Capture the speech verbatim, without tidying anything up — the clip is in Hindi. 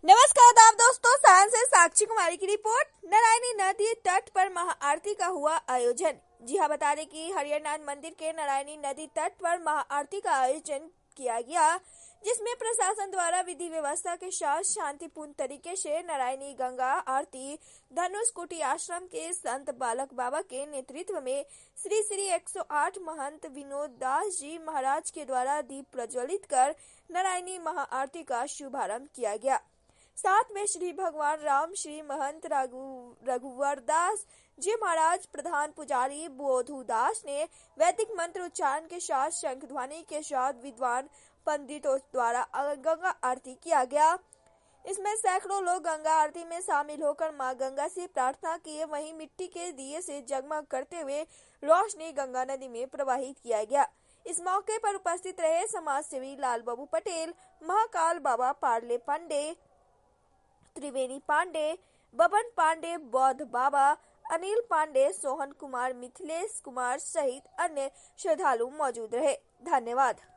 नमस्कार आदाब दोस्तों, सायंस से साक्षी कुमारी की रिपोर्ट। नारायणी नदी तट पर महाआरती का हुआ आयोजन। जी हाँ, बता दें कि हरिहरनाथ मंदिर के नारायणी नदी तट पर महाआरती का आयोजन किया गया, जिसमें प्रशासन द्वारा विधि व्यवस्था के साथ शांतिपूर्ण तरीके से नारायणी गंगा आरती धनुष कुटी आश्रम के संत बालक बाबा के नेतृत्व में श्री श्री एक सौ आठ महंत विनोद दास जी महाराज के द्वारा दीप प्रज्वलित कर नारायणी महाआरती का शुभारंभ किया गया। साथ में श्री भगवान राम श्री महंत रघु रघुवर दास जी महाराज प्रधान पुजारी बोधु दास ने वैदिक मंत्र उच्चारण के साथ शंख ध्वनि के साथ विद्वान पंडितों द्वारा गंगा आरती किया गया। इसमें सैकड़ों लोग गंगा आरती में शामिल होकर मां गंगा से प्रार्थना किए। वहीं मिट्टी के दिए से जगमग करते हुए रोशनी गंगा नदी में प्रवाहित किया गया। इस मौके पर उपस्थित रहे समाज सेवी लाल बाबू पटेल, महाकाल बाबा, पार्ले पांडे, त्रिवेणी पांडे, बबन पांडे, बौद्ध बाबा, अनिल पांडे, सोहन कुमार, मिथिलेश कुमार सहित अन्य श्रद्धालु मौजूद रहे। धन्यवाद।